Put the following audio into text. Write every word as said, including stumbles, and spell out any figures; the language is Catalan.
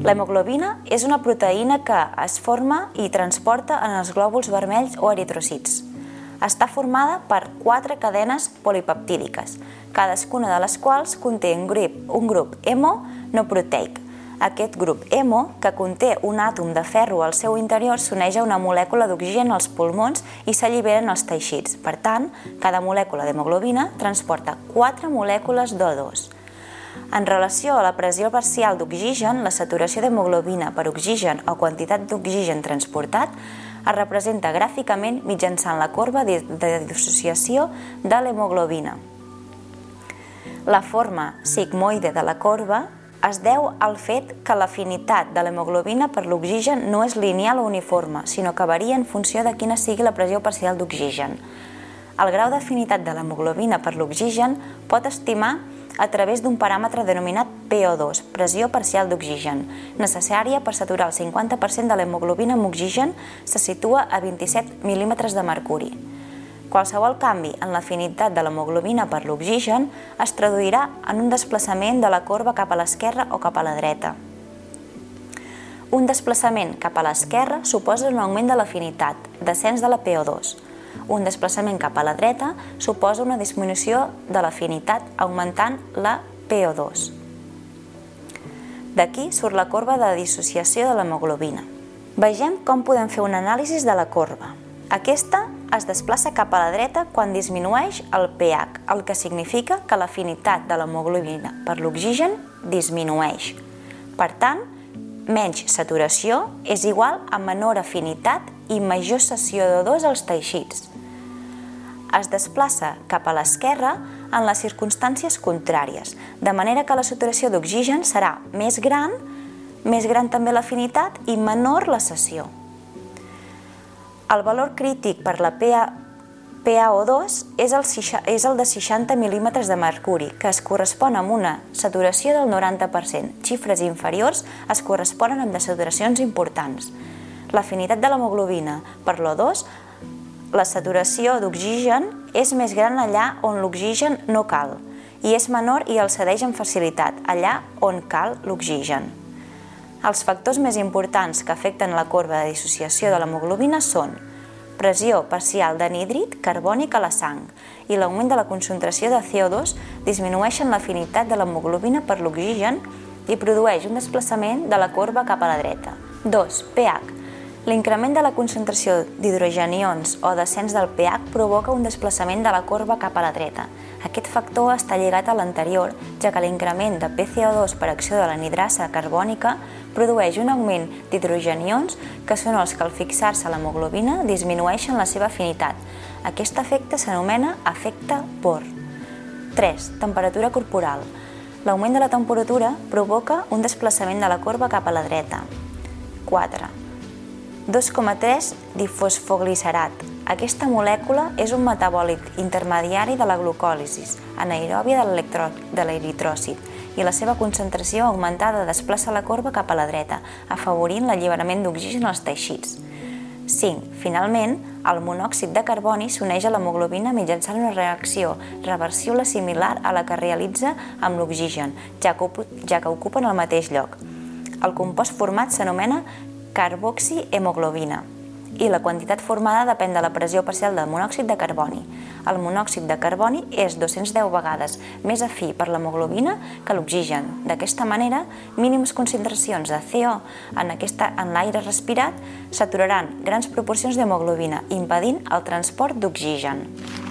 L'hemoglobina és una proteïna que es forma i transporta en els glòbuls vermells o eritròcits. Està formada per quatre cadenes polipeptídiques, cadascuna de les quals conté un grup, un grup hemo no proteic. Aquest grup hemo, que conté un àtom de ferro al seu interior, s'uneix a una molècula d'oxigen als pulmons i s'alliberen als teixits. Per tant, cada molècula d'hemoglobina transporta quatre molècules d'O dos. En relació a la pressió parcial d'oxigen, la saturació d'hemoglobina per oxigen o quantitat d'oxigen transportat es representa gràficament mitjançant la corba de dissociació de l'hemoglobina. La forma sigmoide de la corba es deu al fet que l'afinitat de l'hemoglobina per l'oxigen no és lineal o uniforme, sinó que varia en funció de quina sigui la pressió parcial d'oxigen. El grau d'afinitat de l'hemoglobina per l'oxigen pot estimar a través d'un paràmetre denominat P O dos, pressió parcial d'oxigen, necessària per saturar el cinquanta per cent de l'hemoglobina amb oxigen, se situa a vint-i-set mil·límetres de mercuri. Qualsevol canvi en l'afinitat de l'hemoglobina per l'oxigen es traduirà en un desplaçament de la corba cap a l'esquerra o cap a la dreta. Un desplaçament cap a l'esquerra suposa un augment de l'afinitat, descens de la P O dos. Un desplaçament cap a la dreta suposa una disminució de l'afinitat, augmentant la P O dos. D'aquí surt la corba de dissociació de l'hemoglobina. Vegem com podem fer una anàlisi de la corba. Aquesta es desplaça cap a la dreta quan disminueix el pH, el que significa que l'afinitat de l'hemoglobina per l'oxigen disminueix. Per tant, menys saturació és igual a menor afinitat i major cessió d'O dos als teixits. Es desplaça cap a l'esquerra en les circumstàncies contràries, de manera que la saturació d'oxigen serà més gran, més gran també l'afinitat i menor la cessió. El valor crític per la P A O dos és el de seixanta mil·límetres de mercuri, que es correspon amb una saturació del noranta per cent. Xifres inferiors es corresponen amb desaturacions importants. L'afinitat de l'hemoglobina per l'O dos, la saturació d'oxigen, és més gran allà on l'oxigen no cal i és menor i el cedeix amb facilitat, allà on cal l'oxigen. Els factors més importants que afecten la corba de dissociació de l'hemoglobina són pressió parcial d'anhídrid carbònic a la sang i l'augment de la concentració de C O dos disminueixen l'afinitat de l'hemoglobina per l'oxigen i produeix un desplaçament de la corba cap a la dreta. dos. pH. L'increment de la concentració d'hidrogenions o descens del pH provoca un desplaçament de la corba cap a la dreta. Aquest factor està lligat a l'anterior, ja que l'increment de P C O dos per acció de l'anhidrasa carbònica produeix un augment d'hidrogenions que són els que al fixar-se a l'hemoglobina disminueixen la seva afinitat. Aquest efecte s'anomena efecte Bohr. tres. Temperatura corporal. L'augment de la temperatura provoca un desplaçament de la corba cap a la dreta. quatre. dos coma tres difosfoglicerat. Aquesta molècula és un metabòlit intermediari de la glucòlisi anaeròbia de l'eritròcit i la seva concentració augmentada desplaça la corba cap a la dreta, afavorint l'alliberament d'oxigen als teixits. cinc. Finalment, el monòxid de carboni s'uneix a l'hemoglobina mitjançant una reacció reversible similar a la que realitza amb l'oxigen, ja que ocupen el mateix lloc. El compost format s'anomena carboxihemoglobina i la quantitat formada depèn de la pressió parcial del monòxid de carboni. El monòxid de carboni és dos-cents deu vegades més afí per l'hemoglobina que l'oxigen. D'aquesta manera, mínimes concentracions de C O en l'aire respirat saturaran grans proporcions d'hemoglobina, impedint el transport d'oxigen.